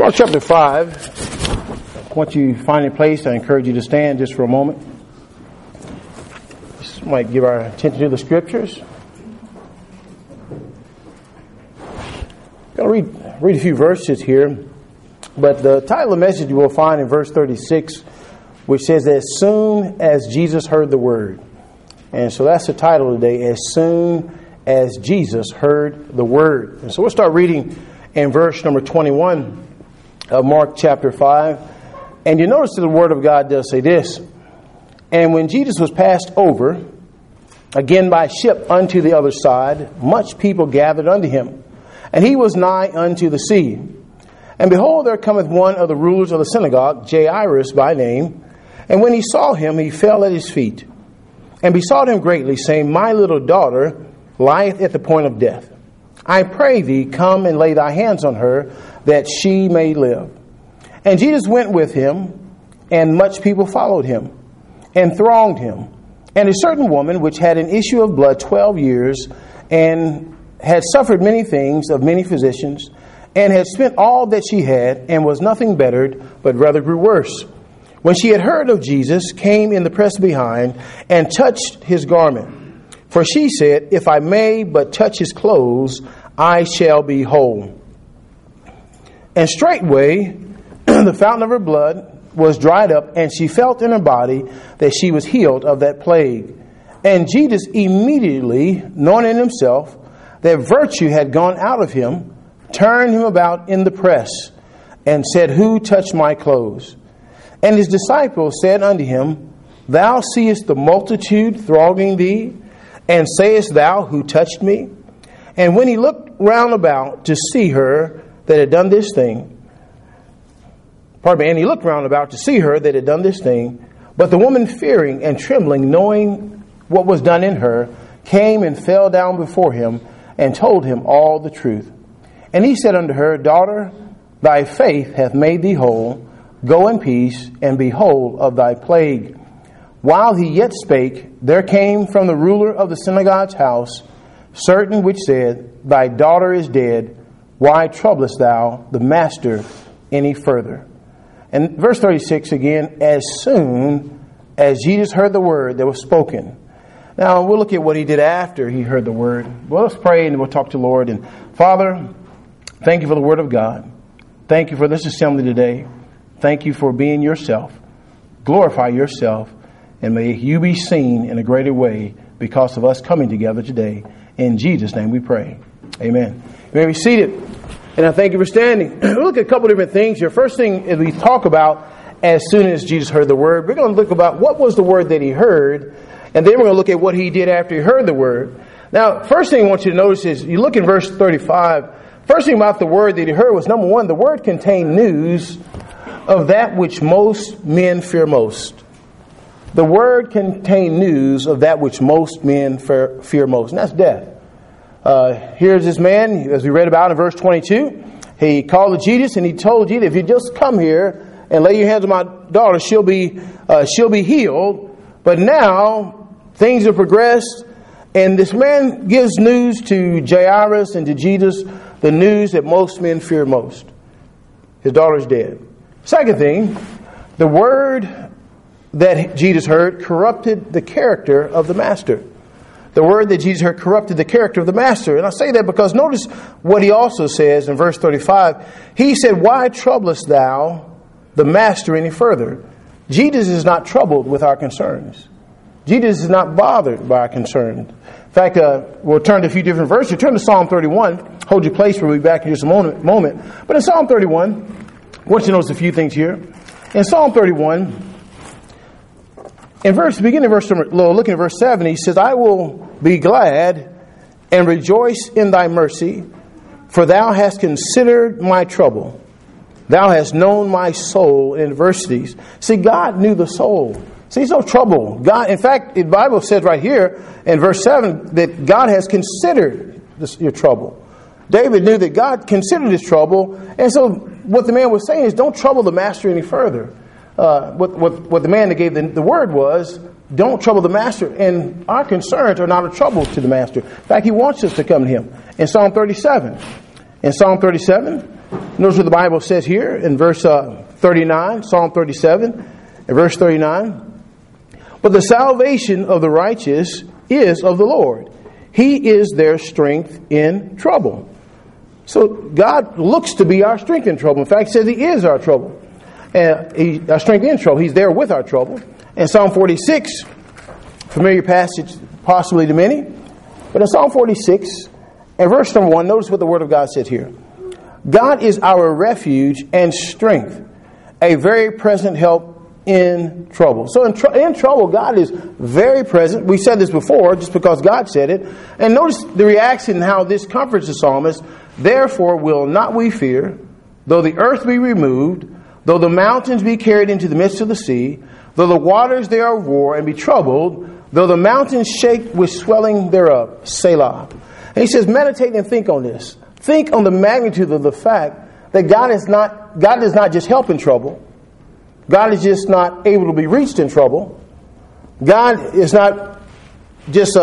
Mark chapter 5. Once you find your place, I encourage you to stand just for a moment. This might give our attention to the scriptures. I'm going to read a few verses here. But the title of the message you will find in verse 36, which says, "As soon as Jesus heard the word." And so that's the title today, "As soon as Jesus heard the word." And so we'll start reading in verse number 21 of Mark chapter 5. And you notice that the word of God does say this: "And when Jesus was passed over again by ship unto the other side, much people gathered unto him. And he was nigh unto the sea. And behold, there cometh one of the rulers of the synagogue, Jairus by name. And when he saw him, he fell at his feet, and besought him greatly, saying, My little daughter lieth at the point of death. I pray thee, come and lay thy hands on her, that she may live. And Jesus went with him, and much people followed him, and thronged him. And a certain woman, which had an issue of blood 12 years, and had suffered many things of many physicians, and had spent all that she had, and was nothing bettered, but rather grew worse, when she had heard of Jesus, came in the press behind, and touched his garment. For she said, If I may but touch his clothes, I shall be whole. And straightway the fountain of her blood was dried up, and she felt in her body that she was healed of that plague. And Jesus immediately, knowing in himself that virtue had gone out of him, turned him about in the press, and said, Who touched my clothes? And his disciples said unto him, Thou seest the multitude thronging thee, and sayest thou, Who touched me? And when he looked round about to see her that had done this thing, and he looked round about to see her that had done this thing, but the woman, fearing and trembling, knowing what was done in her, came and fell down before him, and told him all the truth. And he said unto her, Daughter, thy faith hath made thee whole. Go in peace, and be whole of thy plague. While he yet spake, there came from the ruler of the synagogue's house certain which said, Thy daughter is dead. Why troublest thou the master any further? And verse 36 again, As soon as Jesus heard the word that was spoken. Now we'll look at what he did after he heard the word. Well, let's pray and we'll talk to the Lord. And Father, thank you for the word of God. Thank you for this assembly today. Thank you for being yourself. Glorify yourself, and may you be seen in a greater way because of us coming together today. In Jesus' name we pray. Amen. You may be seated. And I thank you for standing. We'll look at a couple different things here. First thing is we talk about as soon as Jesus heard the word. We're going to look about what was the word that he heard. And then we're going to look at what he did after he heard the word. Now, first thing I want you to notice is you look in verse 35. First thing about the word that he heard was, number one, the word contained news of that which most men fear most. The word contained news of that which most men fear most, and that's death. Here's this man, as we read about in verse 22. He called to Jesus, and he told Jesus, if you just come here and lay your hands on my daughter, she'll be healed. But now things have progressed, and this man gives news to Jairus and to Jesus, the news that most men fear most. His daughter's dead. Second thing, the word that Jesus heard corrupted the character of the master. The word that Jesus heard corrupted the character of the master. And I say that because notice what he also says in verse 35. He said, Why troublest thou the master any further? Jesus is not troubled with our concerns. Jesus is not bothered by our concerns. In fact, we'll turn to a few different verses. Turn to Psalm 31. Hold your place. We'll be back in just a moment. But in Psalm 31, I want you to notice a few things here. In Psalm 31, beginning in looking at verse 7, he says, I will be glad and rejoice in thy mercy, for thou hast considered my trouble. Thou hast known my soul in adversities. See, God knew the soul. See, it's no trouble. God, in fact, the Bible says right here in verse 7 that God has considered your trouble. David knew that God considered his trouble, and so what the man was saying is, don't trouble the master any further. What the man that gave the word was, don't trouble the master. And our concerns are not a trouble to the master. In fact, he wants us to come to him. In Psalm 37, Notice what the Bible says here in verse 39, Psalm 37, and verse 39. But the salvation of the righteous is of the Lord. He is their strength in trouble. So God looks to be our strength in trouble. In fact, he says He is our trouble. Our strength in trouble. He's there with our trouble. And Psalm 46, familiar passage possibly to many. But in Psalm 46, and verse number 1, notice what the Word of God said here. God is our refuge and strength, a very present help in trouble. So in trouble, God is very present. We said this before just because God said it. And notice the reaction and how this comforts the psalmist. Therefore will not we fear, though the earth be removed, though the mountains be carried into the midst of the sea, though the waters thereof roar and be troubled, though the mountains shake with swelling thereof. Selah. And he says, meditate and think on this. Think on the magnitude of the fact that God does not just help in trouble. God is just not able to be reached in trouble. God is not just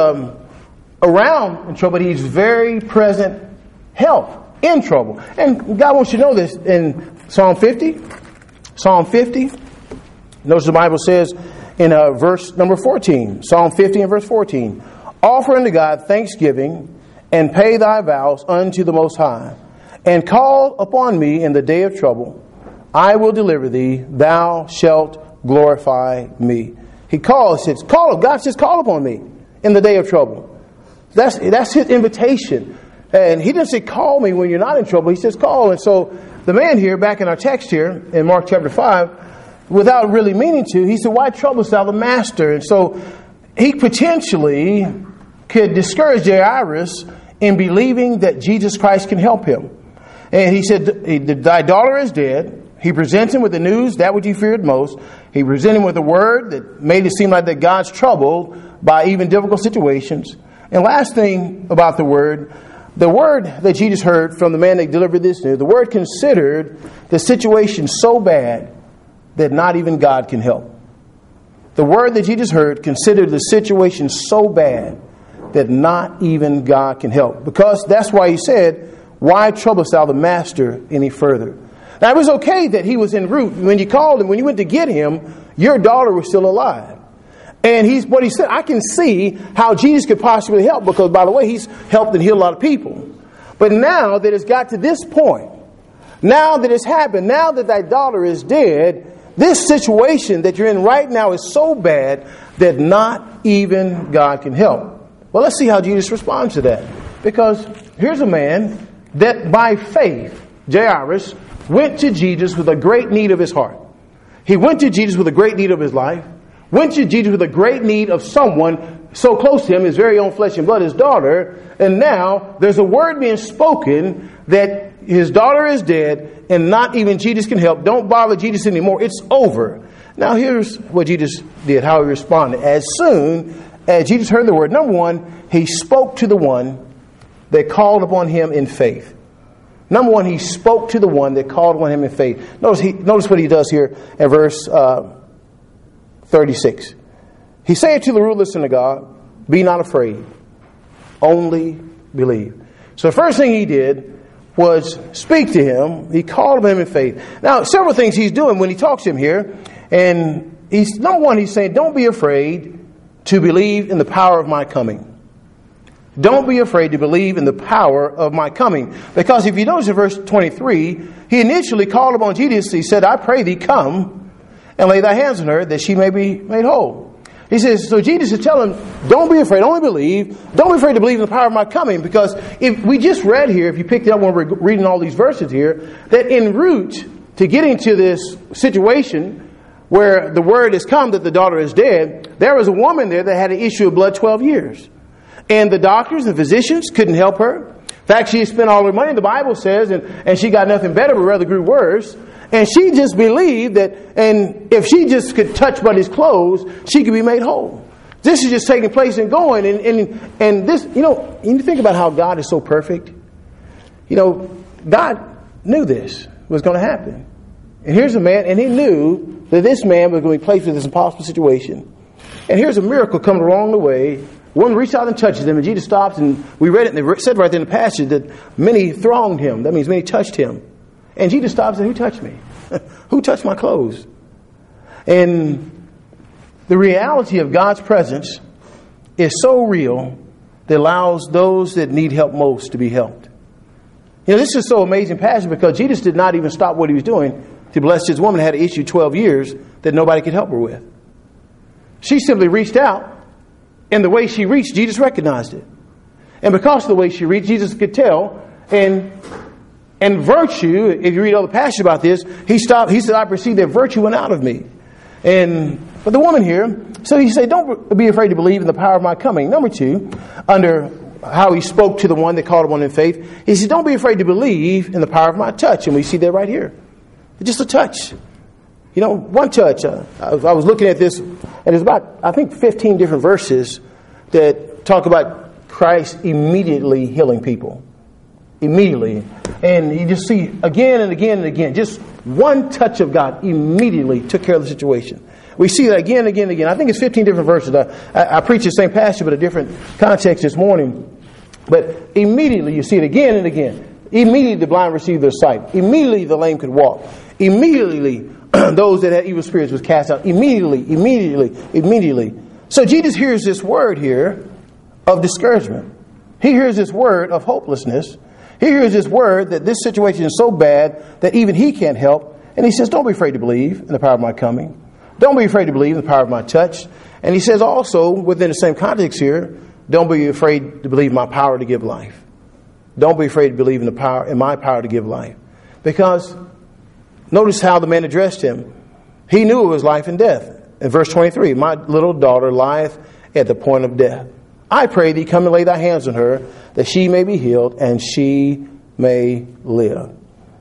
around in trouble, but He's very present help in trouble. And God wants you to know this in Psalm 50. Psalm 50. Notice the Bible says in verse number 14. Psalm 50 and verse 14. Offer unto God thanksgiving and pay thy vows unto the Most High. And call upon me in the day of trouble. I will deliver thee. Thou shalt glorify me. God says, call upon me in the day of trouble. That's His invitation. And He doesn't say call me when you're not in trouble. He says call. And so the man here, back in our text here, in Mark chapter 5, without really meaning to, he said, why troublest thou the master? And so he potentially could discourage Jairus in believing that Jesus Christ can help him. And he said, thy daughter is dead. He presents him with the news, that which he feared most. He presented him with a word that made it seem like that God's troubled by even difficult situations. And last thing about the word that Jesus heard from the man that delivered this news, the word considered the situation so bad that not even God can help. The word that Jesus heard considered the situation so bad that not even God can help. Because that's why He said, why troublest thou the master any further? Now, it was okay that he was en route. When you called him, when you went to get him, your daughter was still alive. And what he said, I can see how Jesus could possibly help, because, by the way, He's helped and healed a lot of people. But now that it's got to this point, now that it's happened, now that thy daughter is dead, this situation that you're in right now is so bad that not even God can help. Well, let's see how Jesus responds to that. Because here's a man that by faith, Jairus, went to Jesus with a great need of his heart. He went to Jesus with a great need of his life. Went to Jesus with a great need of someone so close to him, his very own flesh and blood, his daughter. And now there's a word being spoken that his daughter is dead and not even Jesus can help. Don't bother Jesus anymore. It's over. Now here's what Jesus did, how He responded. As soon as Jesus heard the word, number one, He spoke to the one that called upon Him in faith. Number one, He spoke to the one that called upon Him in faith. Notice what He does here in verse 36. He said to the ruler of the synagogue, be not afraid, only believe. So the first thing He did was speak to him. He called him in faith. Now, several things He's doing when He talks to him here. And number one, He's saying, don't be afraid to believe in the power of my coming. Don't be afraid to believe in the power of my coming. Because if you notice in verse 23, He initially called upon Jesus. He said, I pray thee, come and lay thy hands on her that she may be made whole. He says, so Jesus is telling him, don't be afraid, only believe. Don't be afraid to believe in the power of my coming. Because if we just read here, if you picked it up when we're reading all these verses here, that en route to getting to this situation where the word has come that the daughter is dead, there was a woman there that had an issue of blood 12 years. And the doctors and physicians couldn't help her. In fact, she spent all her money, the Bible says, and she got nothing better, but rather grew worse. And she just believed that, and if she just could touch but His clothes, she could be made whole. This is just taking place and going. And this, you think about how God is so perfect. God knew this was going to happen. And here's a man, and He knew that this man was going to be placed in this impossible situation. And here's a miracle coming along the way. One reached out and touches him, and Jesus stops, and we read it, and they said right there in the passage that many thronged Him. That means many touched Him. And Jesus stops and said, who touched me? Who touched my clothes? And the reality of God's presence is so real that allows those that need help most to be helped. You know, this is so amazing passage because Jesus did not even stop what he was doing to bless this woman who had an issue 12 years that nobody could help her with. She simply reached out, and the way she reached, Jesus recognized it. And because of the way she reached, Jesus could tell. And virtue, if you read all the passages about this, he stopped. He said, I perceived that virtue went out of me. But the woman here, so he said, don't be afraid to believe in the power of my coming. Number 2, under how he spoke to the one that called him on in faith, he said, don't be afraid to believe in the power of my touch. And we see that right here. Just a touch. You know, one touch. I was looking at this, and there's about, I think, 15 different verses that talk about Christ immediately healing people. Immediately. And you just see again and again and again, just one touch of God immediately took care of the situation. We see that again and again and again. I think it's 15 different verses. I preach the same passage, but a different context this morning. But immediately you see it again and again. Immediately the blind received their sight. Immediately the lame could walk. Immediately those that had evil spirits was cast out. Immediately. So Jesus hears this word here of discouragement. He hears this word of hopelessness. He hears this word that this situation is so bad that even he can't help. And he says, don't be afraid to believe in the power of my coming. Don't be afraid to believe in the power of my touch. And he says also, within the same context here, don't be afraid to believe in my power to give life. Don't be afraid to believe in my power to give life. Because notice how the man addressed him. He knew it was life and death. In verse 23, my little daughter lieth at the point of death. I pray thee, come and lay thy hands on her, that she may be healed and she may live.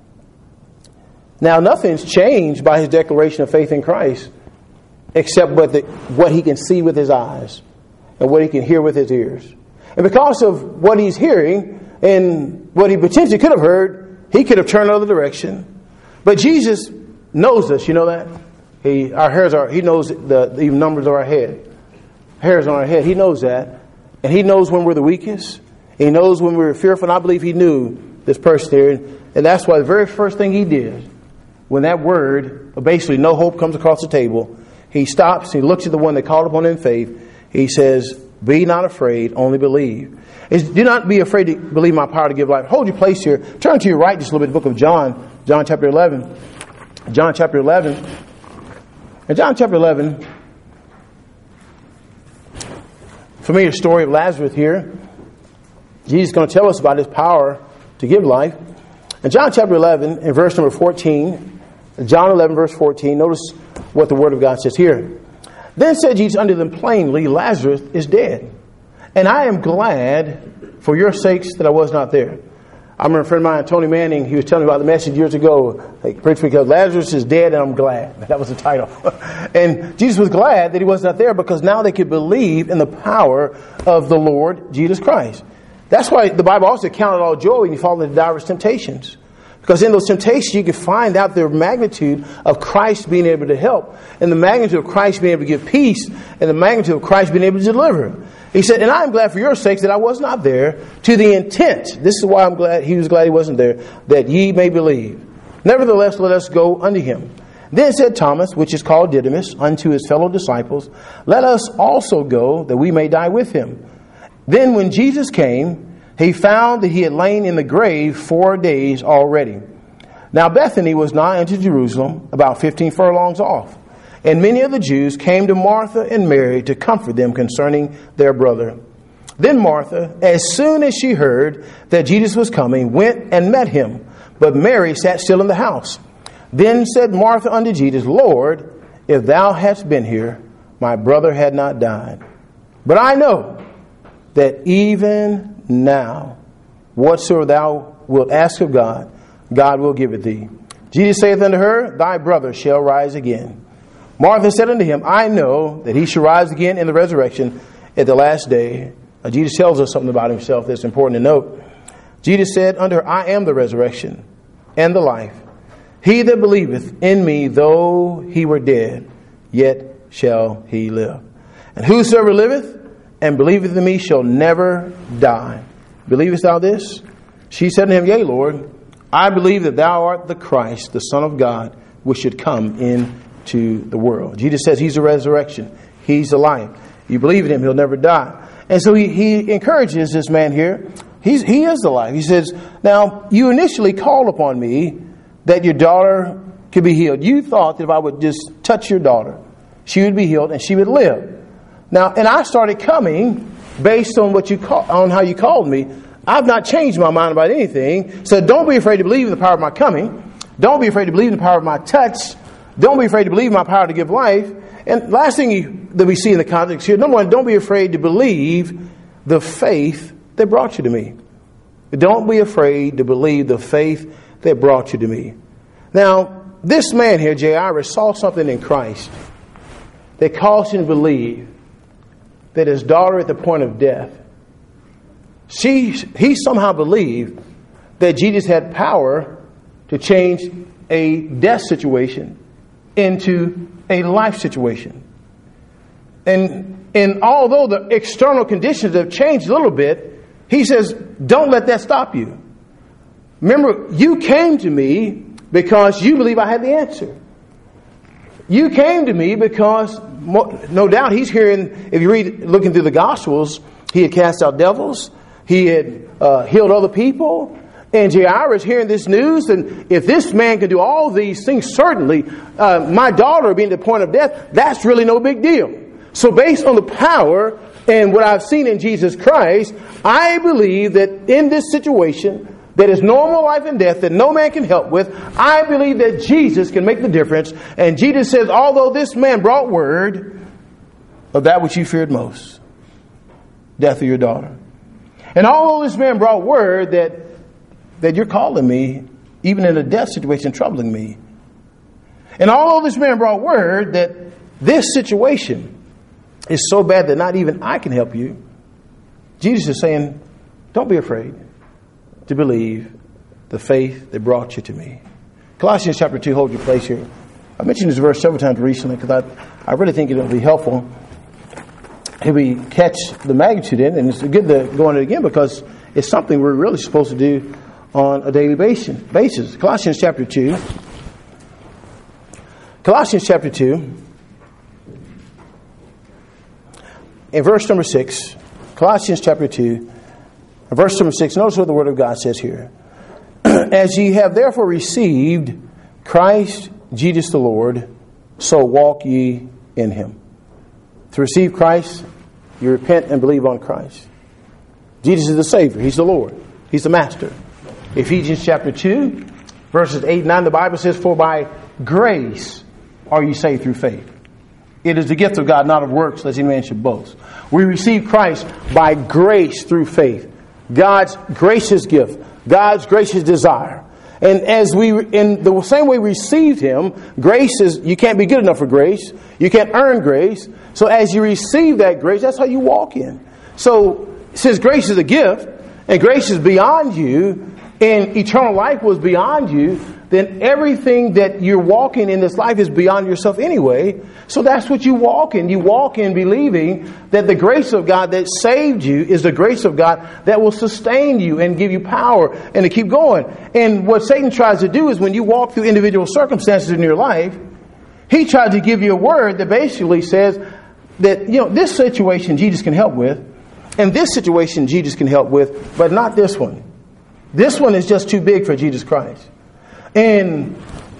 Now, nothing's changed by his declaration of faith in Christ, except what he can see with his eyes and what he can hear with his ears. And because of what he's hearing and what he potentially could have heard, he could have turned the other direction. But Jesus knows us, you know that? He knows the numbers of our head. Hairs on our head. He knows that. And he knows when we're the weakest. He knows when we're fearful. And I believe he knew this person here. And that's why the very first thing he did, when that word, basically no hope, comes across the table, he stops, he looks at the one that called upon him in faith. He says, be not afraid, only believe. Do not be afraid to believe my power to give life. Hold your place here. Turn to your right just a little bit, the book of John. John chapter 11. John chapter 11. In John chapter 11, familiar story of Lazarus here. Jesus is going to tell us about his power to give life. In John chapter 11, in verse number 14, John 11, verse 14, notice what the Word of God says here. Then said Jesus unto them plainly, Lazarus is dead, and I am glad for your sakes that I was not there. I remember a friend of mine, Tony Manning, he was telling me about the message years ago. Like, preach because Lazarus is dead and I'm glad. That was the title. And Jesus was glad that he was not there because now they could believe in the power of the Lord Jesus Christ. That's why the Bible also counted all joy when you fall into diverse temptations. Because in those temptations you can find out the magnitude of Christ being able to help, and the magnitude of Christ being able to give peace, and the magnitude of Christ being able to deliver. He said, and I am glad for your sakes that I was not there, to the intent, this is why I'm glad he was glad he wasn't there, that ye may believe. Nevertheless, let us go unto him. Then said Thomas, which is called Didymus, unto his fellow disciples, let us also go, that we may die with him. Then when Jesus came, he found that he had lain in the grave 4 days already. Now Bethany was nigh unto Jerusalem, about 15 furlongs off. And many of the Jews came to Martha and Mary to comfort them concerning their brother. Then Martha, as soon as she heard that Jesus was coming, went and met him. But Mary sat still in the house. Then said Martha unto Jesus, Lord, if thou hadst been here, my brother had not died. But I know that even now, whatsoever thou wilt ask of God, God will give it thee. Jesus saith unto her, thy brother shall rise again. Martha said unto him, I know that he shall rise again in the resurrection at the last day. Now, Jesus tells us something about himself that's important to note. Jesus said unto her, I am the resurrection and the life. He that believeth in me, though he were dead, yet shall he live. And whosoever liveth and believeth in me shall never die. Believest thou this? She said to him, Yea, Lord, I believe that thou art the Christ, the Son of God, which should come into the world. Jesus says he's the resurrection. He's the life. You believe in him, he'll never die. And so he encourages this man here. He is the life. He says, now, you initially called upon me that your daughter could be healed. You thought that if I would just touch your daughter, she would be healed and she would live. Now, and I started coming based on on how you called me. I've not changed my mind about anything. So don't be afraid to believe in the power of my coming. Don't be afraid to believe in the power of my touch. Don't be afraid to believe in my power to give life. And last thing that we see in the context here, number one, don't be afraid to believe the faith that brought you to me. Don't be afraid to believe the faith that brought you to me. Now, this man here, Jairus, saw something in Christ that caused him to believe that his daughter at the point of death, he somehow believed that Jesus had power to change a death situation into a life situation. And although the external conditions have changed a little bit, he says, don't let that stop you. Remember, you came to me because you believe I had the answer. You came to me because, no doubt, he's hearing, if you read, looking through the Gospels, he had cast out devils. He had healed other people. And Jairus hearing this news, and if this man can do all these things, certainly my daughter being at the point of death, that's really no big deal. So based on the power and what I've seen in Jesus Christ, I believe that in this situation that is normal life and death that no man can help with, I believe that Jesus can make the difference. And Jesus says, although this man brought word of that which you feared most, death of your daughter. And although this man brought word that you're calling me, even in a death situation, troubling me. And although this man brought word that this situation is so bad that not even I can help you, Jesus is saying, don't be afraid to believe the faith that brought you to me. Colossians chapter 2, hold your place here. I mentioned this verse several times recently because I really think it'll be helpful if we catch the magnitude in it. And it's good to go on it again because it's something we're really supposed to do on a daily basis. Colossians chapter 2. Colossians chapter 2. In verse number 6. Colossians chapter 2. Verse number 6. Notice what the Word of God says here. As ye have therefore received Christ Jesus the Lord, so walk ye in him. To receive Christ, you repent and believe on Christ. Jesus is the Savior. He's the Lord. He's the Master. Ephesians chapter 2, verses 8 and 9, the Bible says, for by grace are you saved through faith. It is the gift of God, not of works, lest any man should boast. We receive Christ by grace through faith. God's gracious gift. God's gracious desire. And as in the same way we received him, grace is, you can't be good enough for grace. You can't earn grace. So as you receive that grace, that's how you walk in. So since grace is a gift, and grace is beyond you, and eternal life was beyond you, then everything that you're walking in this life is beyond yourself anyway. So that's what you walk in. You walk in believing that the grace of God that saved you is the grace of God that will sustain you and give you power and to keep going. And what Satan tries to do is when you walk through individual circumstances in your life, he tries to give you a word that basically says that, this situation Jesus can help with, and this situation Jesus can help with, but not this one. This one is just too big for Jesus Christ. And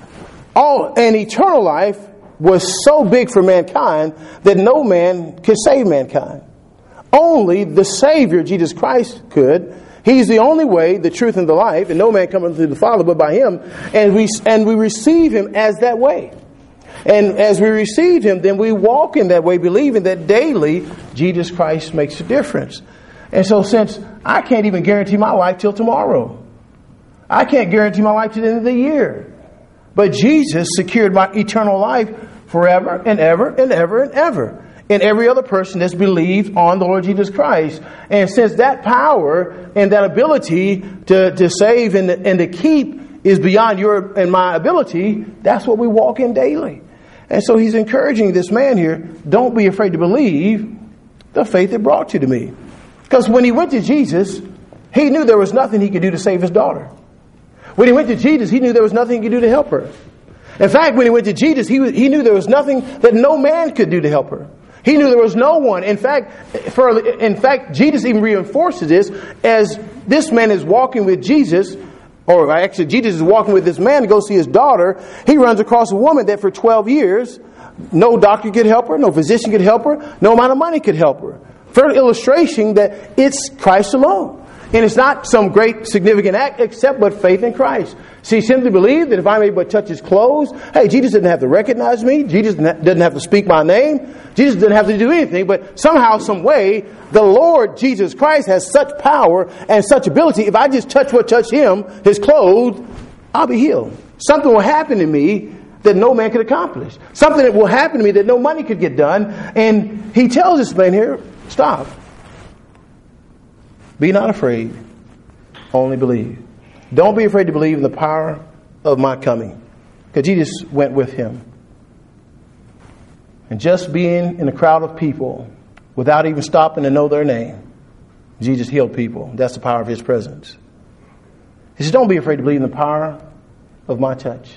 eternal life was so big for mankind that no man could save mankind. Only the Savior, Jesus Christ, could. He's the only way, the truth, and the life, and no man cometh to the Father but by him. And we receive him as that way. And as we receive him, then we walk in that way, believing that daily Jesus Christ makes a difference. And so since I can't even guarantee my life till tomorrow, I can't guarantee my life to the end of the year. But Jesus secured my eternal life forever and ever and ever and ever. And every other person that's believed on the Lord Jesus Christ. And since that power and that ability to save and to keep is beyond your and my ability, that's what we walk in daily. And so he's encouraging this man here, don't be afraid to believe the faith that brought you to me. Because when he went to Jesus, he knew there was nothing he could do to save his daughter. When he went to Jesus, he knew there was nothing he could do to help her. In fact, when he went to Jesus, he knew there was nothing that no man could do to help her. He knew there was no one. In fact, Jesus even reinforces this as this man is walking with Jesus, or actually Jesus is walking with this man to go see his daughter. He runs across a woman that for 12 years, no doctor could help her, no physician could help her, no amount of money could help her. Further illustration that it's Christ alone. And it's not some great significant act except but faith in Christ. She simply believed that if I may but touch his clothes, hey, Jesus didn't have to recognize me. Jesus doesn't have to speak my name. Jesus didn't have to do anything. But somehow, some way, the Lord Jesus Christ has such power and such ability. If I just touch him, his clothes, I'll be healed. Something will happen to me that no man could accomplish. Something that will happen to me that no money could get done. And he tells this man here, stop. Be not afraid, only believe. Don't be afraid to believe in the power of my coming. Because Jesus went with him. And just being in a crowd of people, without even stopping to know their name, Jesus healed people. That's the power of his presence. He says, don't be afraid to believe in the power of my touch.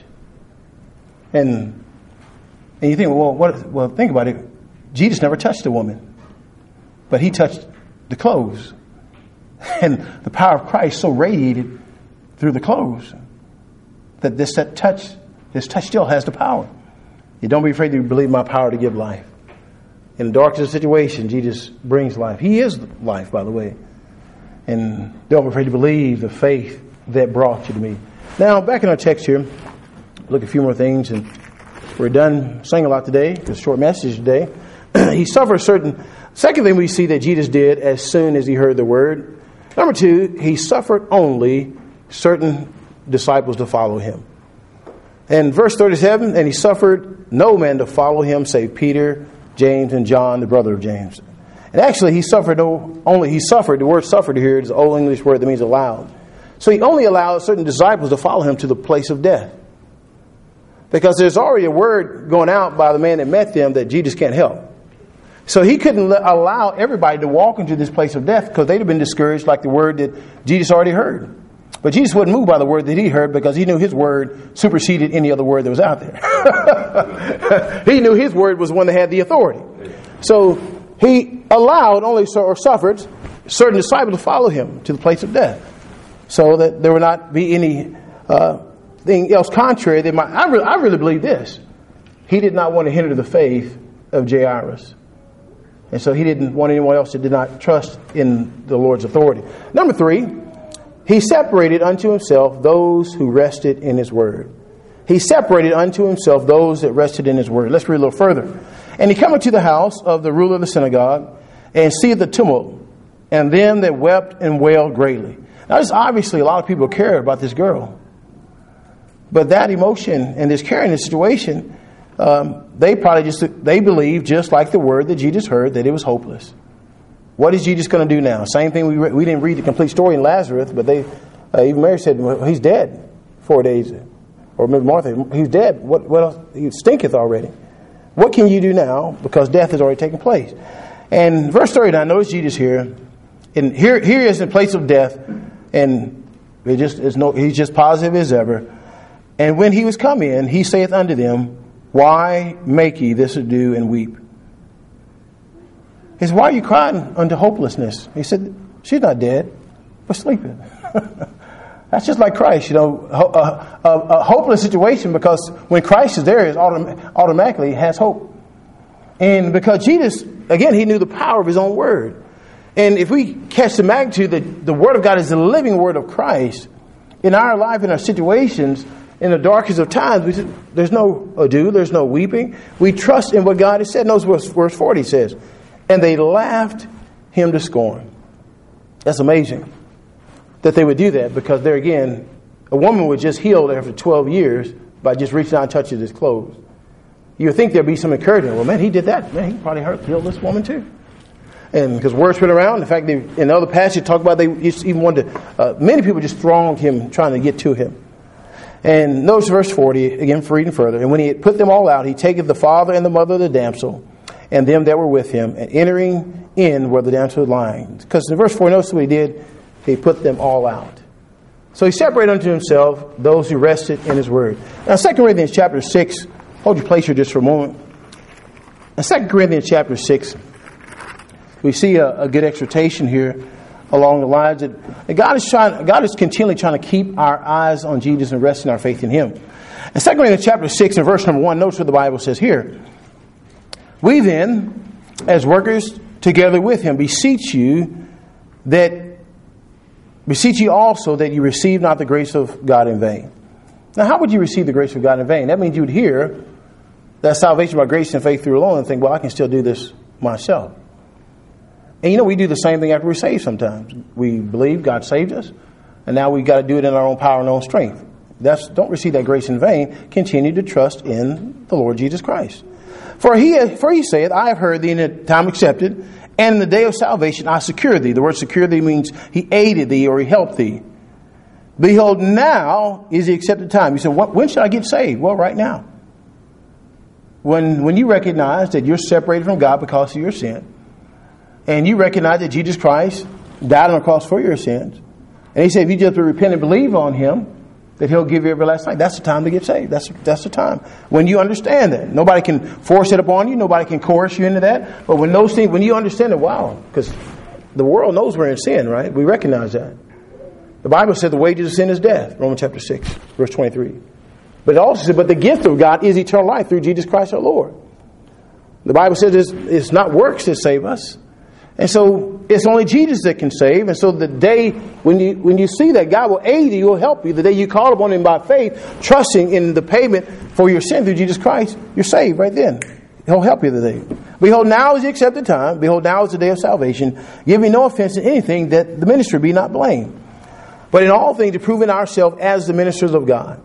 And you think, well, think about it. Jesus never touched a woman. But he touched the clothes. And the power of Christ so radiated through the clothes that his touch still has the power. You don't be afraid to believe my power to give life. In the darkest situation, Jesus brings life. He is life, by the way. And don't be afraid to believe the faith that brought you to me. Now, back in our text here, look at a few more things, and we're done saying a lot today. It's a short message today. He suffered second thing we see that Jesus did as soon as he heard the word. Number 2, he suffered only certain disciples to follow him. And verse 37, and he suffered no man to follow him save Peter, James, and John, the brother of James. And actually, he suffered. The word suffered here is an old English word that means allowed. So he only allowed certain disciples to follow him to the place of death. Because there's already a word going out by the man that met them that Jesus can't help. So he couldn't allow everybody to walk into this place of death because they'd have been discouraged like the word that Jesus already heard. But Jesus wasn't moved by the word that he heard because he knew his word superseded any other word that was out there. He knew his word was one that had the authority. So he allowed suffered certain disciples to follow him to the place of death so that there would not be any thing else contrary. I really believe this. He did not want to hinder the faith of Jairus. And so he didn't want anyone else that did not trust in the Lord's authority. Number 3, he separated unto himself those who rested in his word. He separated unto himself those that rested in his word. Let's read a little further. And he cometh to the house of the ruler of the synagogue, and seeth the tumult, and them that wept and wailed greatly. Now, there's obviously a lot of people care about this girl. But that emotion and this care in this situation, they believed, just like the word that Jesus heard, that it was hopeless. What is Jesus going to do now? Same thing. We didn't read the complete story in Lazarus, but even Mary said, well, he's dead 4 days. Or maybe Martha, he's dead. What else? He stinketh already. What can you do now? Because death has already taken place. And verse 39, notice Jesus here. And here he is in the place of death, and he's just positive as ever. And when he was come in, he saith unto them, why make ye this ado and weep? He said, why are you crying unto hopelessness? He said, she's not dead, but sleeping. That's just like Christ, a hopeless situation, because when Christ is there, it automatically has hope. And because Jesus, again, he knew the power of his own word. And if we catch the magnitude that the word of God is the living word of Christ, in our life, in our situations, in the darkest of times, there's no ado, there's no weeping. We trust in what God has said. Notice verse 40 says, and they laughed him to scorn. That's amazing that they would do that, because there again, a woman was just healed after 12 years by just reaching out and touching his clothes. You would think there'd be some encouragement. Well, man, he did that. Man, he probably healed this woman too. And because words went around, in fact, in other passages talk about they even wanted to, many people just thronged him trying to get to him. And notice verse 40, again, for reading further. And when he had put them all out, he taketh the father and the mother of the damsel, and them that were with him, and entering in where the damsel was lying. Because in verse 4, notice what he did. He put them all out. So he separated unto himself those who rested in his word. Now 2 Corinthians chapter 6, hold your place here just for a moment. In 2 Corinthians chapter 6, we see a good exhortation here along the lines that God is continually trying to keep our eyes on Jesus and resting our faith in Him. In 2 Corinthians chapter 6 and verse number 1, notice what the Bible says here. We then, as workers together with Him, beseech you also that you receive not the grace of God in vain. Now, how would you receive the grace of God in vain? That means you would hear that salvation by grace and faith through alone and think, well, I can still do this myself. And we do the same thing after we're saved sometimes. We believe God saved us, and now we've got to do it in our own power and our own strength. Don't receive that grace in vain. Continue to trust in the Lord Jesus Christ. For he saith, I have heard thee in the time accepted, and in the day of salvation I secured thee. The word secure thee means He aided thee or He helped thee. Behold, now is the accepted time. You say, when should I get saved? Well, right now. When you recognize that you're separated from God because of your sin, and you recognize that Jesus Christ died on the cross for your sins, and He said if you just repent and believe on Him, that He'll give you everlasting life. That's the time to get saved. That's the time. When you understand that. Nobody can force it upon you. Nobody can coerce you into that. But when you understand it, wow, because the world knows we're in sin, right? We recognize that. The Bible said the wages of sin is death. Romans chapter 6, verse 23. But it also said, but the gift of God is eternal life through Jesus Christ our Lord. The Bible says it's not works that save us. And so it's only Jesus that can save. And so the day when you see that God will aid you, He will help you. The day you call upon Him by faith, trusting in the payment for your sin through Jesus Christ, you're saved right then. He'll help you today. Behold, now is the accepted time. Behold, now is the day of salvation. Give me no offense in anything, that the ministry be not blamed. But in all things, approving ourselves as the ministers of God.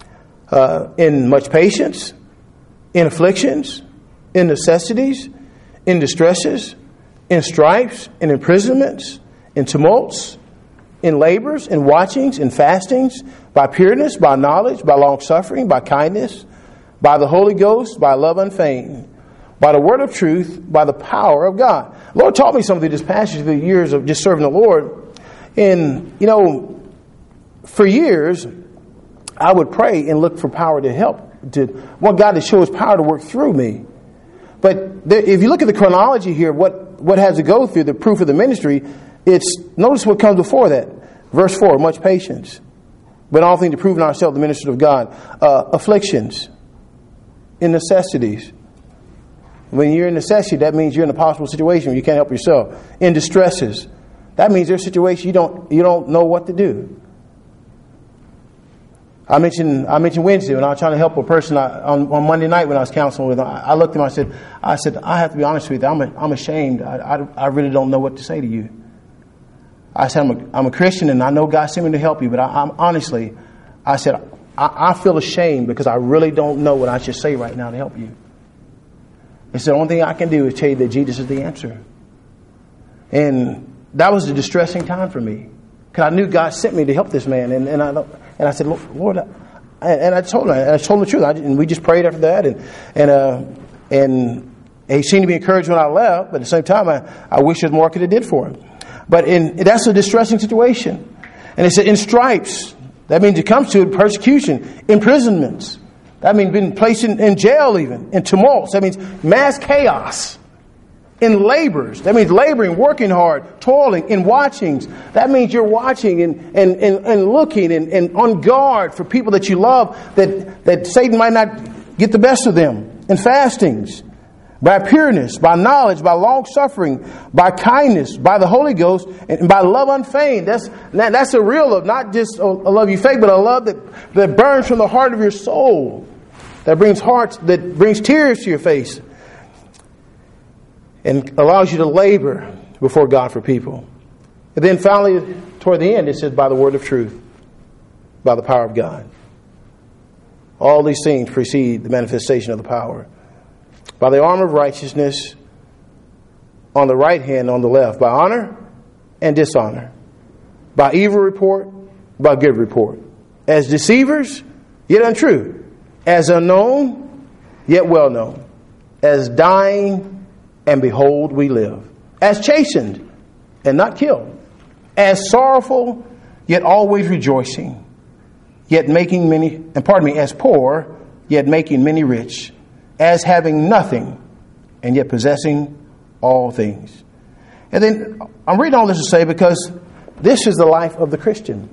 In much patience, in afflictions, in necessities, in distresses, in stripes, in imprisonments, in tumults, in labors, in watchings, in fastings, by pureness, by knowledge, by long suffering, by kindness, by the Holy Ghost, by love unfeigned, by the word of truth, by the power of God. The Lord taught me something through this passage through the years of just serving the Lord. And, for years, I would pray and look for power to help, want God to show His power to work through me. But if you look at the chronology here, what has to go through the proof of the ministry, notice what comes before that. Verse 4, much patience. But all things to prove in ourselves the ministers of God. Afflictions. In necessities. When you're in necessity, that means you're in a possible situation where you can't help yourself. In distresses. That means there's a situation you don't know what to do. I mentioned Wednesday when I was trying to help a person on Monday night when I was counseling with them. I looked at him. I said, I have to be honest with you. I'm ashamed. I really don't know what to say to you. I said, I'm a Christian and I know God sent me to help you, but I said, I feel ashamed because I really don't know what I should say right now to help you. He said, the only thing I can do is tell you that Jesus is the answer. And that was a distressing time for me because I knew God sent me to help this man, and I said, Lord, and I told him the truth. And we just prayed after that, and he seemed to be encouraged when I left. But at the same time, I wish there's more I could have did for him. But that's a distressing situation. And it said in stripes. That means it comes to persecution, imprisonments. That means being placed in jail even, in tumults. That means mass chaos. In labors, that means laboring, working hard, toiling, in watchings. That means you're watching and looking and on guard for people that you love, that Satan might not get the best of them. In fastings, by pureness, by knowledge, by long suffering, by kindness, by the Holy Ghost, and by love unfeigned. That's a real love, not just a love you fake, but a love that burns from the heart of your soul, that brings tears to your face. And allows you to labor before God for people. And then finally, toward the end, it says, by the word of truth, by the power of God. All these things precede the manifestation of the power. By the arm of righteousness on the right hand, on the left. By honor and dishonor. By evil report, by good report. As deceivers, yet untrue. As unknown, yet well known. As dying, and behold, we live. As chastened and not killed. As sorrowful, yet always rejoicing, yet making many, as poor, yet making many rich, as having nothing, and yet possessing all things. And then I'm reading all this to say because this is the life of the Christian.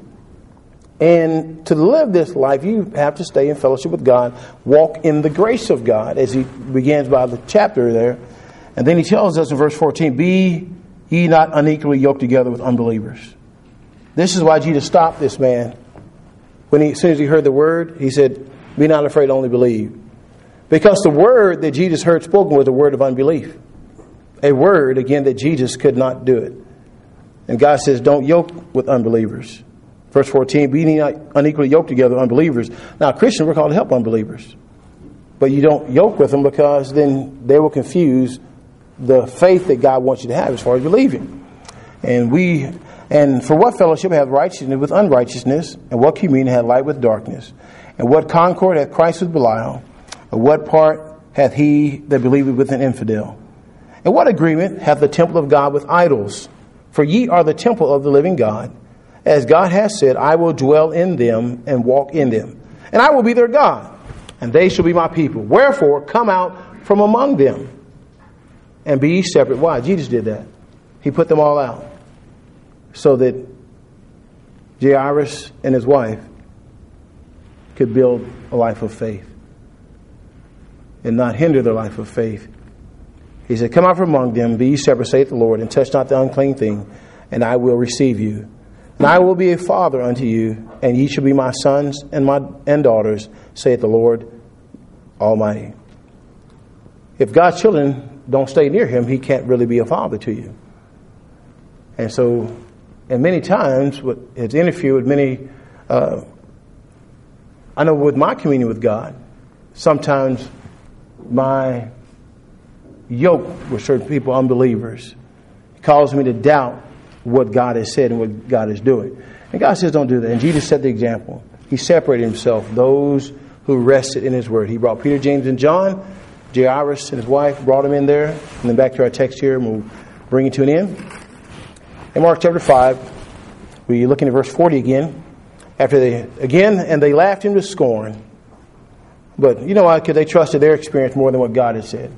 And to live this life, you have to stay in fellowship with God, walk in the grace of God, as he begins by the chapter there. And then he tells us in verse 14, be ye not unequally yoked together with unbelievers. This is why Jesus stopped this man. As soon as he heard the word, he said, be not afraid, only believe. Because the word that Jesus heard spoken was a word of unbelief. A word, again, that Jesus could not do it. And God says, don't yoke with unbelievers. Verse 14, be not unequally yoked together with unbelievers. Now, Christians, we're called to help unbelievers. But you don't yoke with them because then they will confuse the faith that God wants you to have as far as believing. And for what fellowship hath righteousness with unrighteousness? And what communion hath light with darkness? And what concord hath Christ with Belial? Or what part hath he that believeth with an infidel? And what agreement hath the temple of God with idols? For ye are the temple of the living God. As God has said, I will dwell in them and walk in them. And I will be their God, and they shall be my people. Wherefore, come out from among them and be ye separate. Why? Jesus did that. He put them all out so that Jairus and his wife could build a life of faith and not hinder their life of faith. He said, come out from among them, be ye separate, saith the Lord, and touch not the unclean thing, and I will receive you. And I will be a father unto you, and ye shall be my sons and daughters, saith the Lord Almighty. If God's children don't stay near him, he can't really be a father to you. And so, and many times, it's interfered with many, I know with my communion with God, sometimes my yoke with certain people, unbelievers, causes me to doubt what God has said and what God is doing. And God says don't do that. And Jesus set the example. He separated himself, those who rested in his word. He brought Peter, James, and John. Jairus and his wife brought him in there. And then back to our text here, and we'll bring it to an end. In Mark chapter 5, we're looking at verse 40 again. And they laughed him to scorn. But you know why? Because they trusted their experience more than what God had said.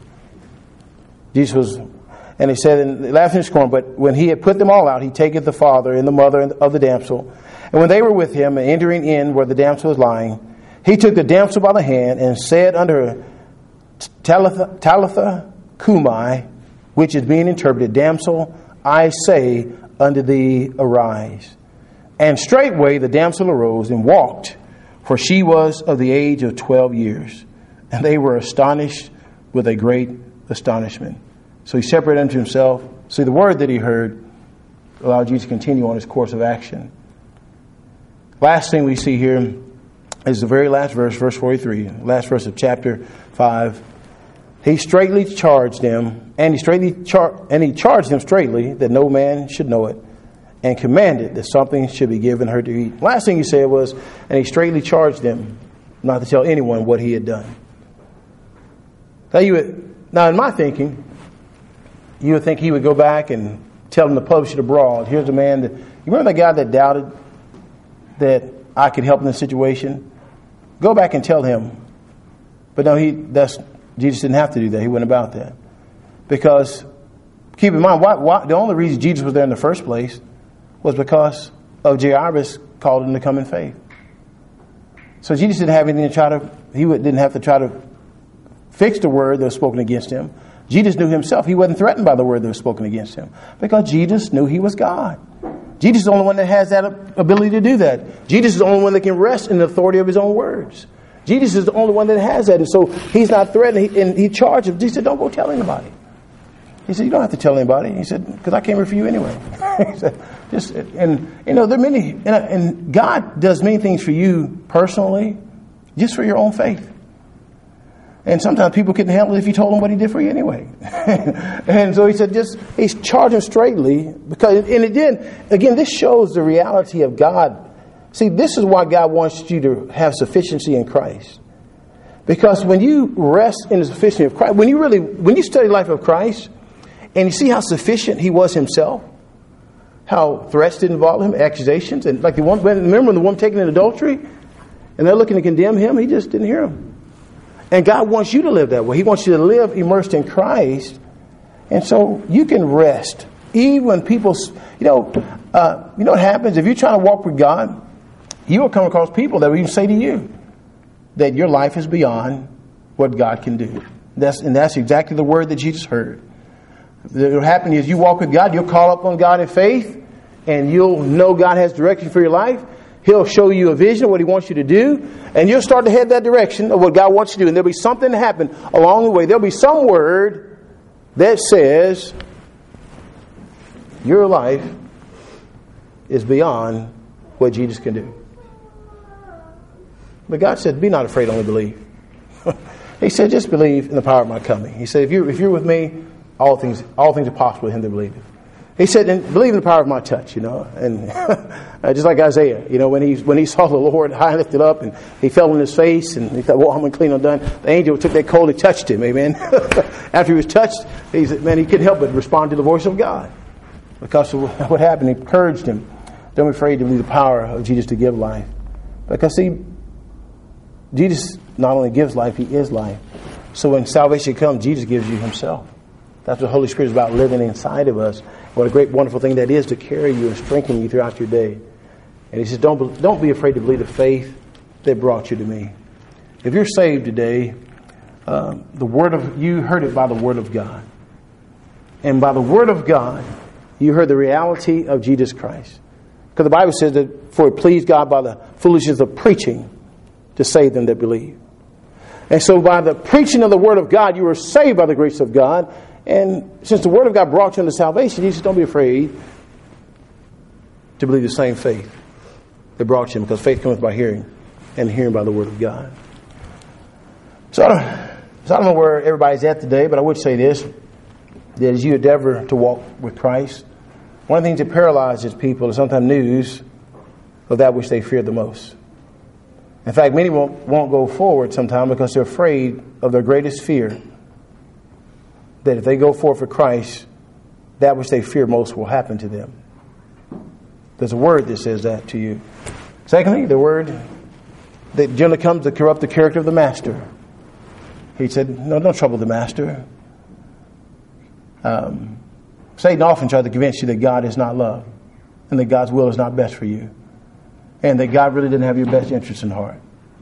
And he said, and they laughed and scorned, but when he had put them all out, he taketh the father and the mother of the damsel. And when they were with him, and entering in where the damsel was lying, he took the damsel by the hand and said unto her, Talitha cumi, which is being interpreted, damsel, I say unto thee, arise. And straightway the damsel arose and walked, for she was of the age of 12 years. And they were astonished with a great astonishment. So he separated unto himself. See, the word that he heard allowed Jesus to continue on his course of action. Last thing we see here is the very last verse, verse 43, last verse of chapter 5. He straightly charged them, and he charged them straightly that no man should know it, and commanded that something should be given her to eat. Last thing he said was, and he straightly charged them not to tell anyone what he had done. Now, in my thinking, you would think he would go back and tell them to publish it abroad. Here's a man that, you remember that guy that doubted that I could help in this situation? Go back and tell him. But no, Jesus didn't have to do that. He went about that. Because, keep in mind, the only reason Jesus was there in the first place was because of Jairus called him to come in faith. So Jesus didn't have anything didn't have to try to fix the word that was spoken against him. Jesus knew himself. He wasn't threatened by the word that was spoken against him because Jesus knew he was God. Jesus is the only one that has that ability to do that. Jesus is the only one that can rest in the authority of his own words. Jesus is the only one that has that. And so he's not threatened. And he charged him. Jesus said, don't go tell anybody. He said, you don't have to tell anybody. He said, because I came here for you anyway. He said, there are many, and God does many things for you personally, just for your own faith. And sometimes people couldn't handle it if you told them what he did for you anyway. And so he said, he's charging straightly because, again, this shows the reality of God. See, this is why God wants you to have sufficiency in Christ. Because when you rest in the sufficiency of Christ, when you study the life of Christ and you see how sufficient he was himself, how threats didn't involve him, accusations, and like remember the woman taken in adultery, and they're looking to condemn him. He just didn't hear them. And God wants you to live that way. He wants you to live immersed in Christ, and so you can rest even when people. You know what happens if you're trying to walk with God. You will come across people that will even say to you that your life is beyond what God can do. That's exactly the word that Jesus heard. What will happen is you walk with God, you'll call upon God in faith, and you'll know God has direction for your life. He'll show you a vision of what He wants you to do, and you'll start to head that direction of what God wants you to do. And there'll be something to happen along the way. There'll be some word that says your life is beyond what Jesus can do. But God said, be not afraid, only believe. He said, just believe in the power of my coming. He said, if you're with me, all things are possible with him that believeth. He said, and believe in the power of my touch, and just like Isaiah, when he saw the Lord high and lifted up, and he fell on his face, and he thought, well, I'm unclean, undone. The angel took that coal and touched him, amen. After he was touched, he said, man, he couldn't help but respond to the voice of God. Because of what happened, he encouraged him. Don't be afraid to believe the power of Jesus to give life. Because see, Jesus not only gives life, He is life. So when salvation comes, Jesus gives you Himself. That's what the Holy Spirit is about, living inside of us. What a great, wonderful thing that is to carry you and strengthen you throughout your day. And He says, don't be afraid to believe the faith that brought you to me. If you're saved today, you heard it by the Word of God. And by the Word of God, you heard the reality of Jesus Christ. Because the Bible says that for it pleased God by the foolishness of preaching to save them that believe. And so by the preaching of the Word of God, you were saved by the grace of God. And since the Word of God brought you into salvation, He says, don't be afraid to believe the same faith that brought you, because faith comes by hearing, and hearing by the Word of God. So I don't know where everybody's at today, but I would say this, that as you endeavor to walk with Christ, one of the things that paralyzes people is sometimes news of that which they fear the most. In fact, many won't go forward sometimes because they're afraid of their greatest fear, that if they go forward for Christ, that which they fear most will happen to them. There's a word that says that to you. Secondly, the word that generally comes to corrupt the character of the master. He said, no, don't trouble the master. Satan often tries to convince you that God is not love, and that God's will is not best for you, and that God really didn't have your best interests in heart.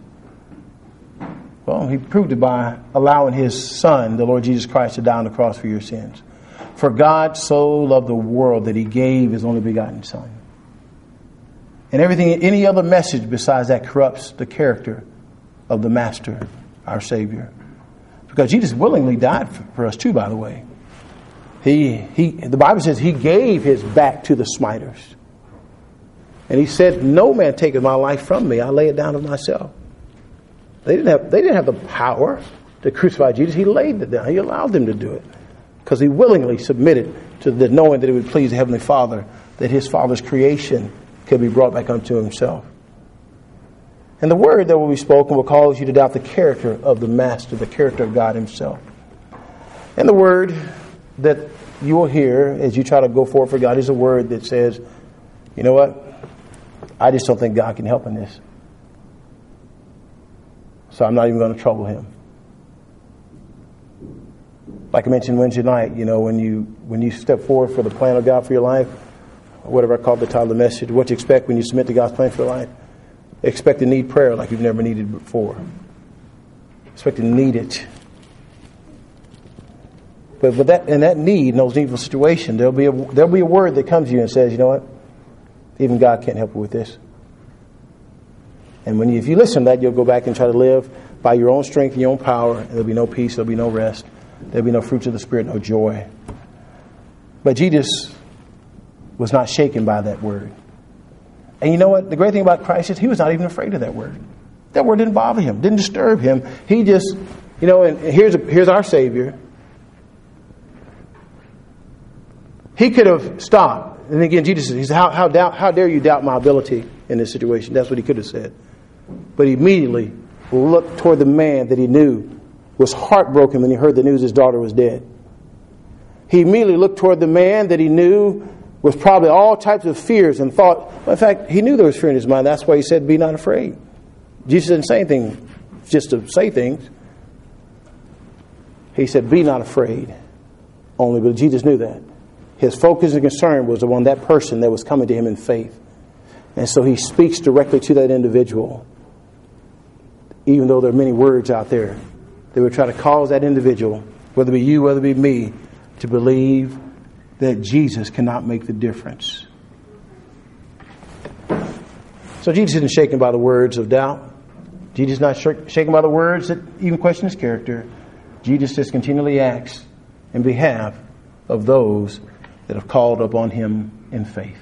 Well, He proved it by allowing His Son, the Lord Jesus Christ, to die on the cross for your sins. For God so loved the world that He gave His only begotten Son. And any other message besides that corrupts the character of the Master, our Savior. Because Jesus willingly died for us too, by the way. The Bible says He gave His back to the smiters. And He said, no man taketh my life from me. I lay it down of myself. They didn't have the power to crucify Jesus. He laid it down. He allowed them to do it. Because He willingly submitted to the knowing that it would please the Heavenly Father, that His Father's creation could be brought back unto Himself. And the word that will be spoken will cause you to doubt the character of the Master, the character of God Himself. And the word that you will hear as you try to go forward for God is a word that says, you know what? I just don't think God can help in this. So I'm not even going to trouble Him. Like I mentioned Wednesday night, when you step forward for the plan of God for your life, whatever I called the title of the message, what you expect when you submit to God's plan for your life, expect to need prayer like you've never needed before. Expect to need it. But with that need, in those needful situations, there'll be a word that comes to you and says, you know what? Even God can't help you with this. And if you listen to that, you'll go back and try to live by your own strength and your own power, and there'll be no peace, there'll be no rest, there'll be no fruits of the Spirit, no joy. But Jesus was not shaken by that word. And you know what? The great thing about Christ is He was not even afraid of that word. That word didn't bother Him, didn't disturb Him. He just, and here's our Savior. He could have stopped. And again, Jesus said, He said, how dare you doubt my ability in this situation? That's what He could have said. But He immediately looked toward the man that He knew was heartbroken when he heard the news his daughter was dead. He immediately looked toward the man that He knew with probably all types of fears and thought. In fact, he knew there was fear in his mind. That's why he said, be not afraid. Jesus didn't say anything just to say things. He said, be not afraid. Only, but Jesus knew that. His focus and concern was on that person that was coming to him in faith. And so he speaks directly to that individual. Even though there are many words out there that would try to cause that individual, whether it be you, whether it be me, to believe that Jesus cannot make the difference. So Jesus isn't shaken by the words of doubt. Jesus is not shaken by the words that even question his character. Jesus just continually acts in behalf of those that have called upon him in faith.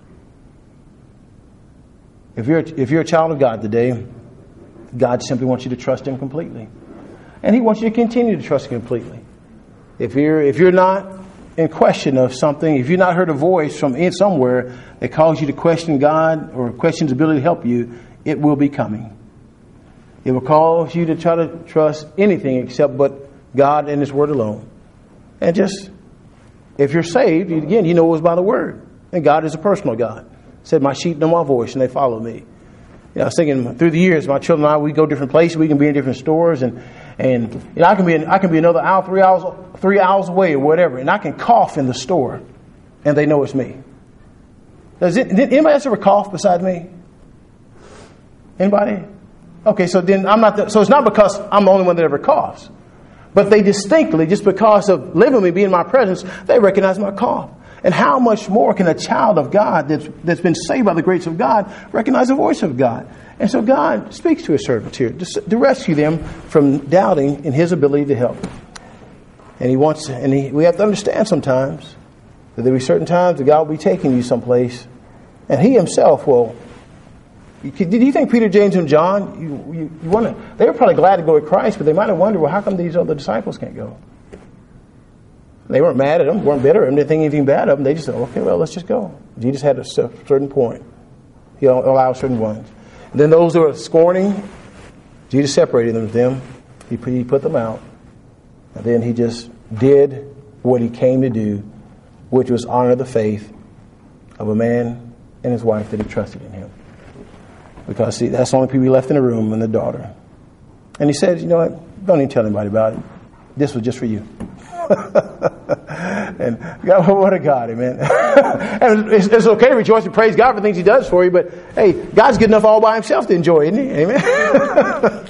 If you're a child of God today, God simply wants you to trust him completely. And he wants you to continue to trust him completely. If you're not in question of something, if you've not heard a voice from somewhere that calls you to question God or question his ability to help you, it will be coming. It will cause you to try to trust anything except but God and his word alone. And just, if you're saved, again, you know it was by the word. And God is a personal God. He said, my sheep know my voice and they follow me. I was thinking through the years, my children and I, we go different places. We can be in different stores, and I can be another hour, 3 hours away or whatever, and I can cough in the store, and they know it's me. Did anybody else ever cough beside me? Anybody? Okay, so then so it's not because I'm the only one that ever coughs, but they distinctly, just because of living with me, being in my presence, they recognize my cough. And how much more can a child of God that's been saved by the grace of God recognize the voice of God? And so God speaks to his servants here to rescue them from doubting in his ability to help. And we have to understand sometimes that there will be certain times that God will be taking you someplace, and he himself will. Did you think Peter, James, and John, you wonder, they were probably glad to go with Christ, but they might have wondered, well, how come these other disciples can't go? They weren't mad at him, weren't bitter at him, didn't think anything bad of him. They just said, okay, well, let's just go. Jesus had a certain point. He allowed certain ones. And then those who were scorning, Jesus separated them. He put them out. And then he just did what he came to do, which was honor the faith of a man and his wife that had trusted in him. Because, see, that's the only people left in the room, and the daughter. And he said, you know what, don't even tell anybody about it. This was just for you. And God, what a God, amen. And it's okay to rejoice and praise God for things he does for you, but hey, God's good enough all by himself to enjoy, isn't he? Amen.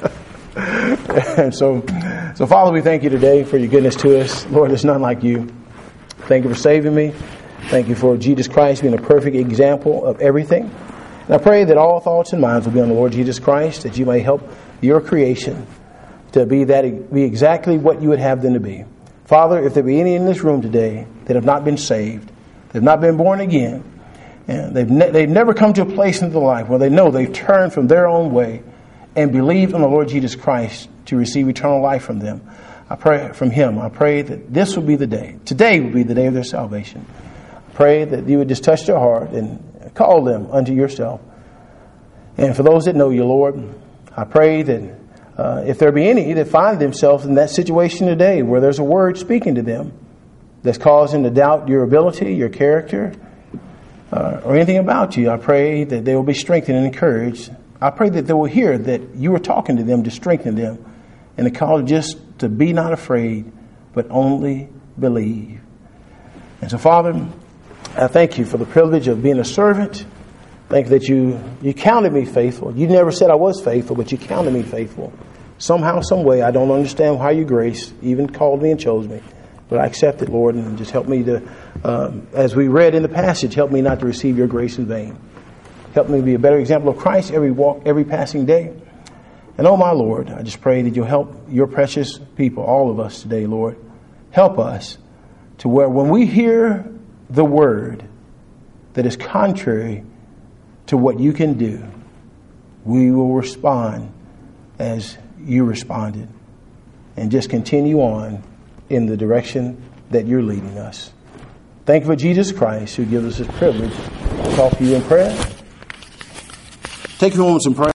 And so Father, we thank you today for your goodness to us. Lord, there's none like you. Thank you for saving me. Thank you for Jesus Christ being a perfect example of everything. And I pray that all thoughts and minds will be on the Lord Jesus Christ, that you may help your creation to be exactly what you would have them to be. Father, if there be any in this room today that have not been saved, that have not been born again, and they've never come to a place in their life where they know they've turned from their own way and believed on the Lord Jesus Christ to receive eternal life from them, I pray that this will be the day. Today will be the day of their salvation. I pray that you would just touch their heart and call them unto yourself. And for those that know you, Lord, I pray that if there be any that find themselves in that situation today where there's a word speaking to them that's causing them to doubt your ability, your character, or anything about you, I pray that they will be strengthened and encouraged. I pray that they will hear that you are talking to them to strengthen them and to call just to be not afraid, but only believe. And so, Father, I thank you for the privilege of being a servant. Thank you that you counted me faithful. You never said I was faithful, but you counted me faithful. Somehow, some way, I don't understand how your grace even called me and chose me. But I accept it, Lord, and just help me to, as we read in the passage, help me not to receive your grace in vain. Help me be a better example of Christ every passing day. And oh, my Lord, I just pray that you'll help your precious people, all of us today, Lord. Help us to where when we hear the word that is contrary to what you can do, we will respond as you responded and just continue on in the direction that you're leading us. Thank you for Jesus Christ, who gives us this privilege to talk to you in prayer. Take a few moments in prayer.